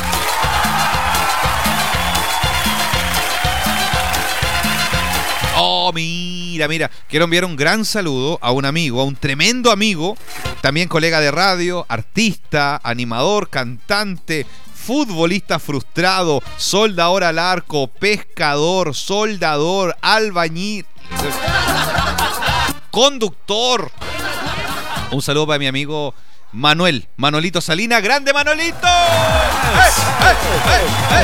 Oh, mira, mira. Quiero enviar un gran saludo a un amigo, a un tremendo amigo, también colega de radio, artista, animador, cantante, futbolista frustrado, soldador al arco, pescador, soldador, albañil, conductor. Un saludo para mi amigo Manuel, Manolito Salina. ¡Grande Manolito! ¡Hey, hey, hey, hey!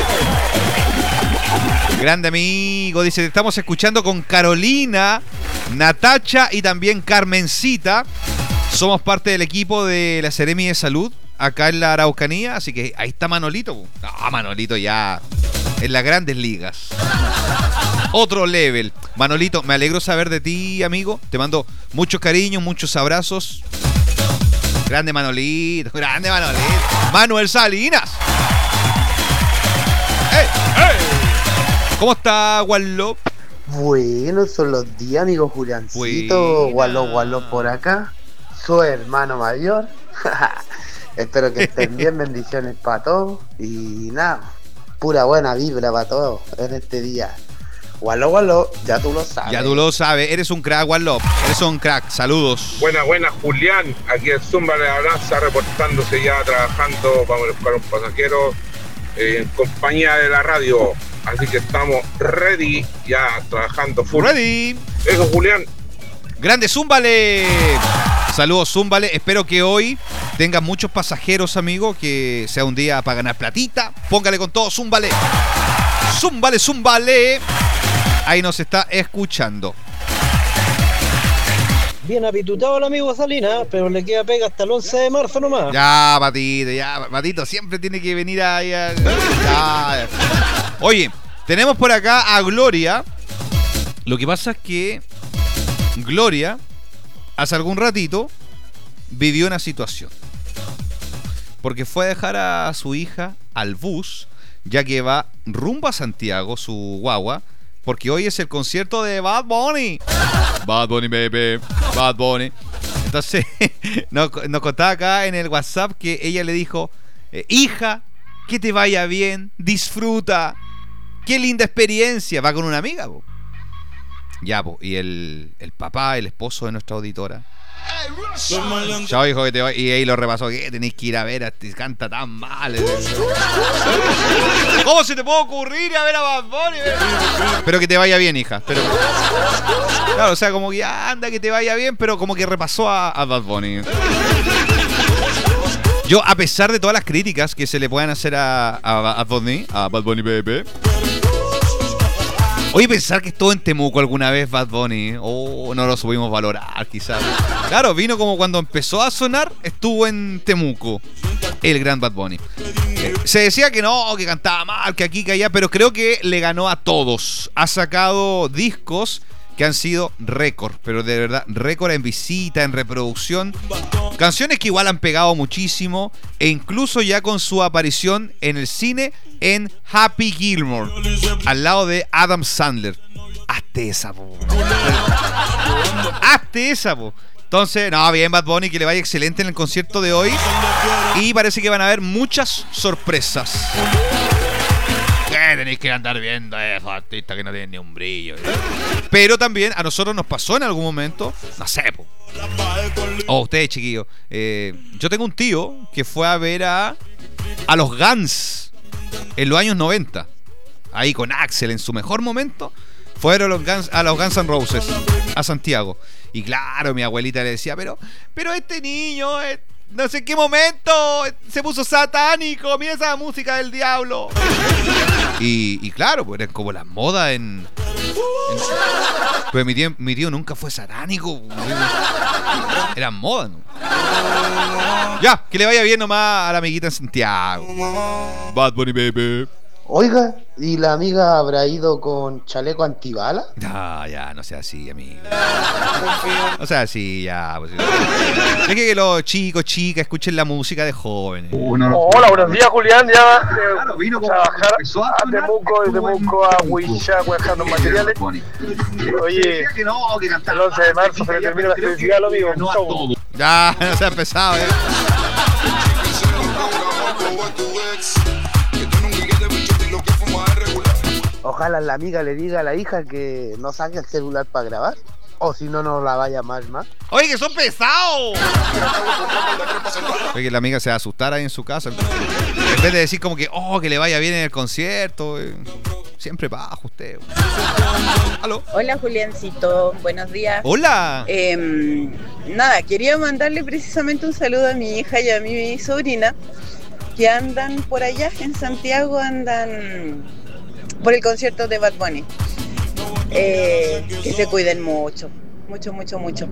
Grande amigo, dice, te estamos escuchando con Carolina, Natacha y también Carmencita. Somos parte del equipo de la Seremi de Salud acá en la Araucanía, así que ahí está Manolito. Ah, Manolito ya en las grandes ligas. Otro level. Manolito, me alegro saber de ti, amigo. Te mando muchos cariños, muchos abrazos. Grande Manolito, grande Manolito. Manuel Salinas. ¡Ey, ey! ¿Cómo está, Wallop? Buenos son los días, amigo Juliancito. Wallop, Wallop por acá. Su hermano mayor. Espero que estén bien, bendiciones para todos. Y nada, pura buena vibra para todos en este día. Wallop, Wallop, ya tú lo sabes. Ya tú lo sabes, eres un crack, Wallop. Eres un crack, saludos. Buena, buena, Julián. Aquí el Zumba le abraza, reportándose ya, trabajando. Vamos a buscar un pasajero eh, en compañía de la radio. Así que estamos ready, ya trabajando full. Ready. Eso, Julián. Grande, Zúmbale. Saludos, Zúmbale. Espero que hoy tengan muchos pasajeros, amigo. Que sea un día para ganar platita. Póngale con todo, Zúmbale. Zúmbale, Zúmbale. Ahí nos está escuchando. Bien apitutado el amigo Salinas, pero le queda pega hasta el once de marzo nomás. Ya, Patito, ya, Patito, siempre tiene que venir ahí a... Ya. Oye, tenemos por acá a Gloria. Lo que pasa es que Gloria, hace algún ratito, vivió una situación. Porque fue a dejar a su hija al bus, ya que va rumbo a Santiago, su guagua, porque hoy es el concierto de Bad Bunny. Bad Bunny, baby. Bad Bunny. Entonces, nos, nos contaba acá en el WhatsApp que ella le dijo, eh, hija, que te vaya bien, disfruta. Qué linda experiencia. Va con una amiga, po. Ya, po. Y el, el papá, el esposo de nuestra auditora. Chao, hijo, que te va. Y ahí lo repasó, que tenéis que ir a ver, te canta tan mal. ¿Cómo se te puede ocurrir ir a ver a Bad Bunny? Pero que te vaya bien, hija. Pero, claro, o sea, como que anda, que te vaya bien, pero como que repasó a, a Bad Bunny. Yo, a pesar de todas las críticas que se le puedan hacer a, a, a Bad Bunny, a Bad Bunny Bebé. Oye, pensar que estuvo en Temuco alguna vez Bad Bunny, o oh, no lo supimos valorar, quizás. Claro, vino como cuando empezó a sonar, estuvo en Temuco, el gran Bad Bunny. Eh, se decía que no, que cantaba mal, que aquí, que allá, pero creo que le ganó a todos. Ha sacado discos que han sido récord, pero de verdad, récord en visita, en reproducción. Canciones que igual han pegado muchísimo, e incluso ya con su aparición en el cine en Happy Gilmore, al lado de Adam Sandler. Hazte esa, po. Hazte esa, po. Entonces, no, bien Bad Bunny, que le vaya excelente en el concierto de hoy. Y parece que van a haber muchas sorpresas. ¿Qué tenéis que andar viendo a esos artistas que no tienen ni un brillo? Pero también a nosotros nos pasó en algún momento, no sé, po. Oh, ustedes, chiquillos. Eh, yo tengo un tío que fue a ver a, a los Guns en los años noventa. Ahí con Axel en su mejor momento. Fueron los Guns, a los Guns N' Roses a Santiago. Y claro, mi abuelita le decía, pero, pero este niño, eh, no sé en qué momento se puso satánico. Mira esa música del diablo. Y, y claro, pues eran como las modas en... en pues mi tío, mi tío nunca fue satánico. Eran modas, ¿no? Ya, que le vaya bien nomás a la amiguita en Santiago. Bad Bunny, baby. Oiga, ¿y la amiga habrá ido con chaleco antibala? No, ya, no sea así, amigo. O sea, sí, ya. Pues, es que los chicos, chicas, escuchen la música de jóvenes. Hola, buenos días, Julián. Ya claro, vino a trabajar a Temuco, de Temuco a Huichá, dejando materiales. Oye, el once de marzo se le termina la felicidad, lo amigo. Ya, no se ha empezado, eh. Ojalá la amiga le diga a la hija que no saque el celular para grabar. O si no, no la va a llamar más. ¡Oye, que son pesados! Oye, que la amiga se va a asustar ahí en su casa. En vez de decir como que, oh, que le vaya bien en el concierto. Eh, siempre bajo usted. ¿Aló? Hola, Juliancito. Buenos días. Hola. Eh, nada, quería mandarle precisamente un saludo a mi hija y a mi sobrina, que andan por allá en Santiago, andan por el concierto de Bad Bunny. Eh, que se cuiden mucho, mucho, mucho, mucho.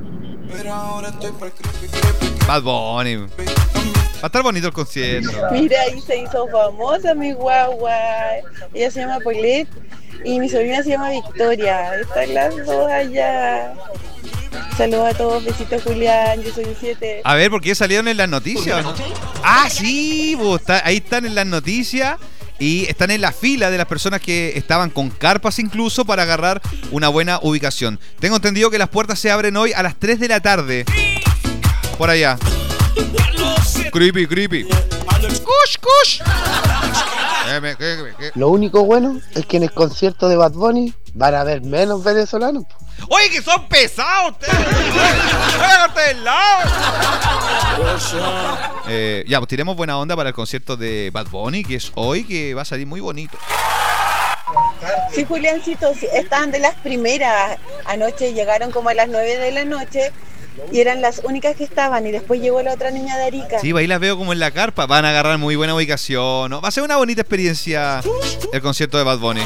Bad Bunny. Va a estar bonito el concierto. Mira, ahí se hizo famosa mi guagua. Ella se llama Paulette y mi sobrina se llama Victoria. Están las dos allá. Saludos a todos, besitos Julián, yo soy siete. A ver, ¿por qué salieron en las noticias? ¿No? Ah, sí, bo, está, ahí están en las noticias. y están en la fila de las personas que estaban con carpas incluso para agarrar una buena ubicación. Tengo entendido que las puertas se abren hoy a las tres de la tarde. Por allá. Creepy, creepy. Kush, kush. Lo único bueno es que en el concierto de Bad Bunny van a haber menos venezolanos. Oye, que son pesados ustedes. Déjate del lado. Eh, ya, pues tiremos buena onda para el concierto de Bad Bunny, que es hoy, que va a salir muy bonito. Sí, Juliancito, sí, estaban de las primeras. Anoche llegaron como a las nueve de la noche y eran las únicas que estaban, y después llegó la otra niña de Arica. Sí, ahí las veo como en la carpa. Van a agarrar muy buena ubicación, ¿no? Va a ser una bonita experiencia el concierto de Bad Bunny.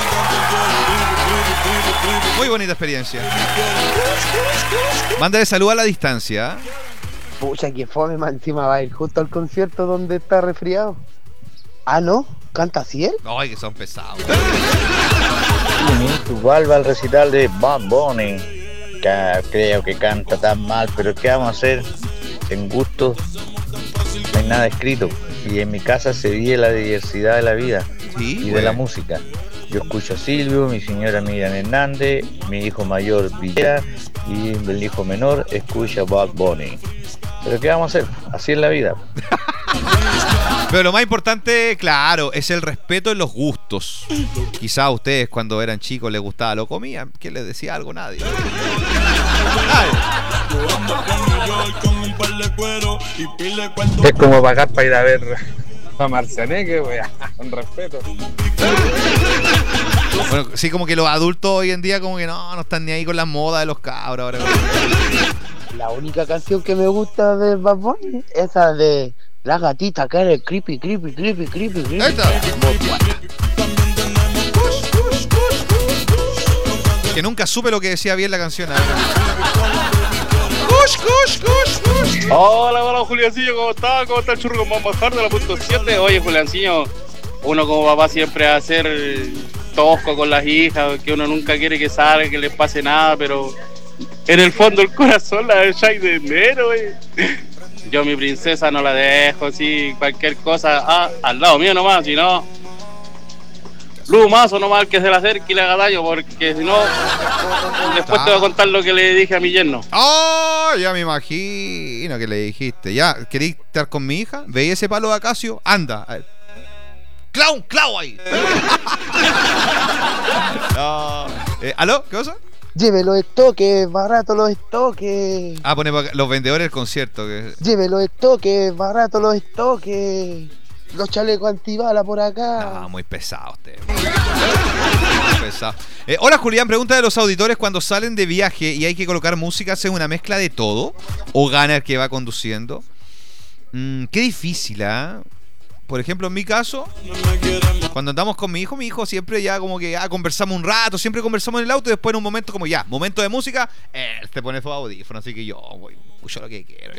Muy bonita experiencia. Mándale salud a la distancia. Pucha, que fome, más encima va a ir justo al concierto donde está resfriado. Ah, ¿no? ¿Canta así él? Ay, que son pesados. Igual va al recital de Bad Bunny. Que creo que canta tan mal, pero ¿qué vamos a hacer? En gusto no hay nada escrito. Y en mi casa se vive la diversidad de la vida, ¿sí? Y de bueno, la música. Yo escucho a Silvio, mi señora Miriam Hernández, mi hijo mayor Villera y el hijo menor escucha Bad Bunny. Pero ¿qué vamos a hacer? Así es la vida. Pero lo más importante, claro, es el respeto en los gustos. Quizá a ustedes cuando eran chicos les gustaba lo comían. ¿Quién les decía algo? Nadie. Es como pagar para ir a ver a Marcianeque, wea, con respeto. Bueno, sí, como que los adultos hoy en día como que no, no están ni ahí con la moda de los cabros ahora. La única canción que me gusta de Bad Bunny es esa de La Gatita, que era creepy, creepy, creepy, creepy, creepy. Que nunca supe lo que decía bien la canción. Kush, kush, kush, kush. Hola, hola, Juliancillo, ¿cómo está? ¿Cómo está el churro con Mamá Hard de la punto siete? Oye, Juliancillo, uno como papá siempre va a ser tosco con las hijas, que uno nunca quiere que salga, que les pase nada, pero en el fondo el corazón la de Shai de enero, güey. Yo mi princesa no la dejo, así, cualquier cosa, ah, al lado mío nomás, si no, Lumazo nomás que se le acerque y le haga daño, porque si no, después te voy a contar lo que le dije a mi yerno. Oh, ya me imagino que le dijiste. Ya, ¿queréis estar con mi hija? ¿Veis ese palo de acacio? Anda, a ver. ¡Clavo un clavo ahí! No. Eh, ¿Aló? ¿Qué cosa? Lleve los estoques, barato los estoques. Ah, pone los vendedores del concierto. Que... Lleve los estoques, barato los estoques. Los chalecos antibala por acá. Ah, muy pesado usted. Muy pesado. Eh, hola Julián, pregunta de los auditores: cuando salen de viaje y hay que colocar música, ¿hacen una mezcla de todo? ¿O gana el que va conduciendo? Mm, qué difícil, ¿ah? ¿eh? Por ejemplo, en mi caso, cuando andamos con mi hijo, mi hijo siempre ya como que ah, conversamos un rato, siempre conversamos en el auto y después en un momento como ya, momento de música, él te pone su audífono, así que yo voy, escucho lo que quiero.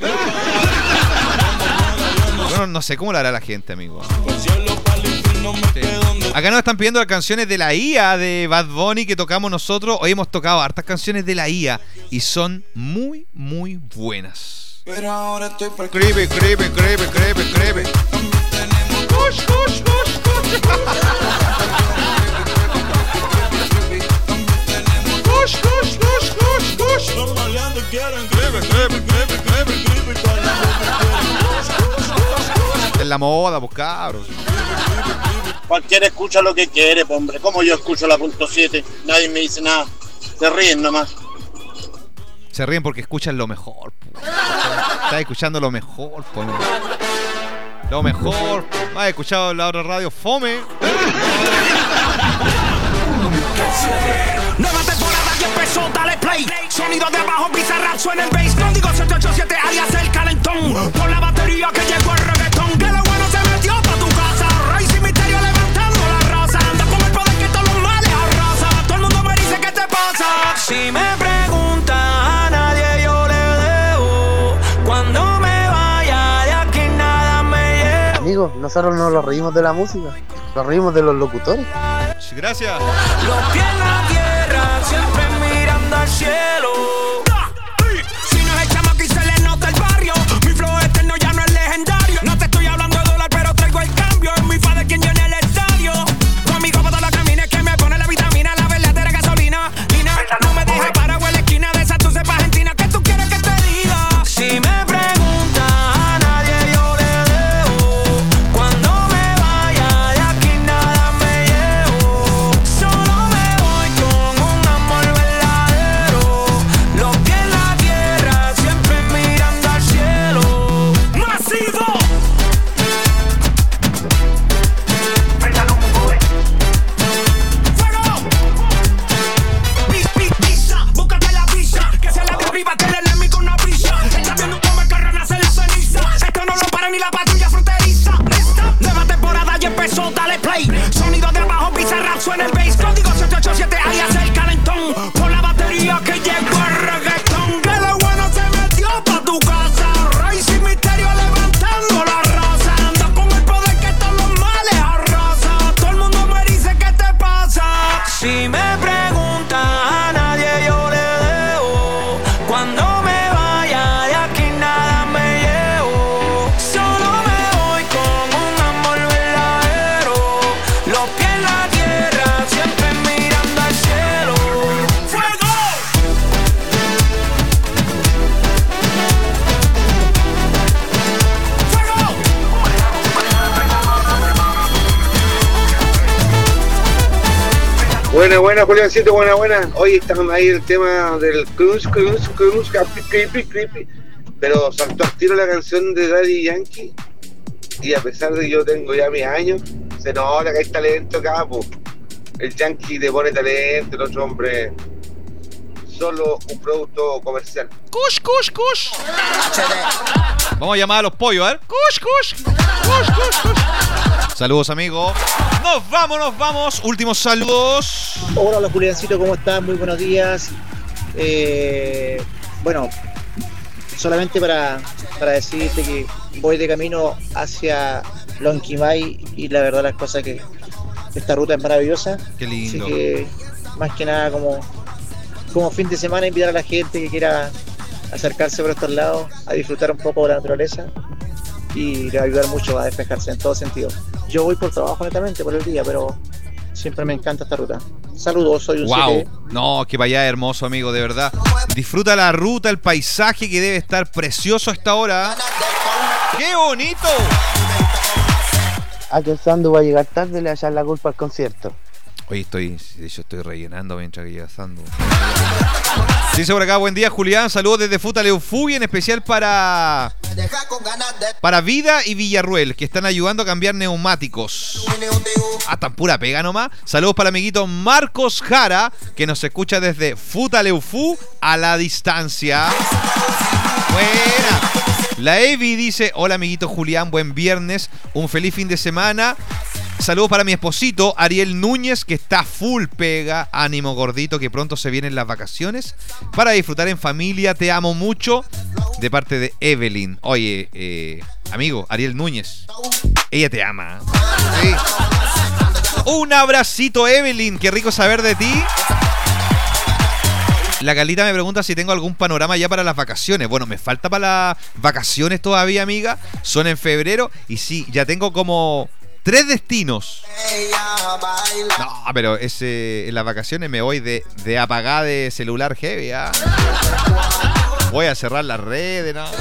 Bueno, no sé cómo lo hará la gente, amigo. Sí. Acá nos están pidiendo las canciones de la I A de Bad Bunny que tocamos nosotros. Hoy hemos tocado hartas canciones de la I A y son muy, muy buenas. Pero ahora estoy por creepy, creepy, creepy, creepy, creepy. Kush, kush, kush, kush. Kush, kush, kush, kush, kush. Los maleantes quieren creepy, creepy, creepy, creepy, creepy. Es la moda, pues cabros. Cualquiera escucha lo que quiere, pues, hombre. Como yo escucho la punto siete, nadie me dice nada. Se ríen nomás. Se ríen porque escuchan lo mejor. Estás escuchando lo mejor, po. Lo mejor. ¿Has escuchado la otra radio? Fome. Nueva temporada y empezó, dale play. Sonido de abajo, Bizarrap suena el bass. Código siete ocho siete alias el calentón. Por la batería que llegó el reggaetón. Que lo bueno se metió pa' tu casa. Rey sin misterio levantando la raza. Anda con el poder que todos los males arrasa. Todo el mundo me dice ¿qué te pasa? Si me preguntas a nadie yo le debo. Cuando me vaya de aquí nada me llevo. Amigos, nosotros no nos reímos de la música. Nos reímos de los locutores. Sí, gracias. Los pies en la tierra, siempre mirando al cielo. Si no es el chamo aquí se le nota el barrio. Mi flow eterno ya no es legendario. No te estoy hablando de dólar, pero traigo el cambio. Es mi padre quien llena el estadio. en el bass, código siete ocho siete, alias el calentón. Por la batería que llegó el reggaetón. Que lo bueno se metió pa' tu casa. Rey sin misterio levantando la raza. Ando con el poder que todos los males arrasa. Todo el mundo me dice ¿qué te pasa? Si me preguntan a nadie yo le debo. Cuando me vaya de aquí nada me llevo. Solo me voy con un amor verdadero. Los pies en la tierra, siempre mirando al cielo. ¡Fuego! Buena, buena, Juliancito, buena, buena. Hoy estamos ahí el tema del cruz, cruz, cruz, creepy, creepy. Pero saltó al tiro la canción de Daddy Yankee. Y a pesar de que yo tengo ya mis años, se nota que hay talento acá, po. El Yankee le pone talento, el otro hombre solo un producto comercial. Kush, kush, kush. Vamos a llamar a los pollos, a ver. Kush, kush. Kush, kush, kush. Saludos, amigo. Nos vamos, nos vamos. Últimos saludos. Hola, hola, Juliancito, ¿cómo estás? Muy buenos días. Eh, bueno, solamente para, para decirte que voy de camino hacia Lonquimay y la verdad las cosas que esta ruta es maravillosa. Qué lindo. Así que más que nada como, como fin de semana invitar a la gente que quiera acercarse por estos lados a disfrutar un poco de la naturaleza y le va a ayudar mucho a despejarse en todo sentido. Yo voy por trabajo netamente por el día, pero siempre me encanta esta ruta. Saludos, soy un Wow, siete. no, que vaya hermoso, amigo, de verdad. Disfruta la ruta, el paisaje que debe estar precioso a esta hora. ¡Qué bonito! A que el Sandu va a llegar tarde, le va a echar la culpa al concierto. Oye, estoy, de hecho estoy rellenando mientras que llega Sandu. Dice por acá, buen día, Julián, saludos desde Futaleufú y en especial para para Vida y Villarruel, que están ayudando a cambiar neumáticos. Ah, tan pura pega nomás. Saludos para el amiguito Marcos Jara, que nos escucha desde Futaleufú a la distancia. Buena. La Evi dice, hola amiguito Julián, buen viernes, un feliz fin de semana. Saludos para mi esposito Ariel Núñez, que está full pega. Ánimo, gordito, que pronto se vienen las vacaciones para disfrutar en familia. Te amo mucho. De parte de Evelyn. Oye, eh, amigo, Ariel Núñez, ella te ama. ¿Sí? Un abracito, Evelyn. Qué rico saber de ti. La Carlita me pregunta si tengo algún panorama ya para las vacaciones. Bueno, me falta para las vacaciones todavía, amiga. Son en febrero. Y sí, ya tengo como tres destinos. No, pero ese, en las vacaciones me voy de, de apagada de celular heavy. ¿Ah? Voy a cerrar las redes, ¿no?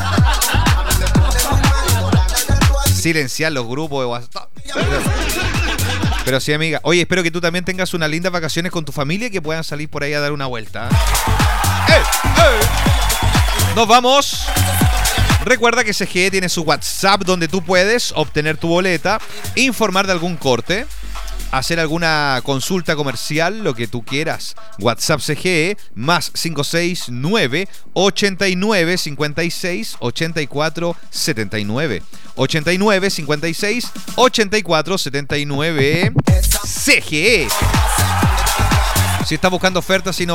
Silenciar los grupos de WhatsApp. Pero sí, amiga. Oye, espero que tú también tengas unas lindas vacaciones con tu familia y que puedan salir por ahí a dar una vuelta. ¿Eh? ¡Eh! ¡Eh! Nos vamos. Recuerda que C G E tiene su WhatsApp donde tú puedes obtener tu boleta, informar de algún corte, hacer alguna consulta comercial, lo que tú quieras. WhatsApp C G E más cinco seis nueve, ochenta y nueve, cincuenta y seis, ochenta y cuatro, setenta y nueve. ochenta y nueve, cincuenta y seis, ochenta y cuatro, setenta y nueve. C G E. Si estás buscando ofertas y no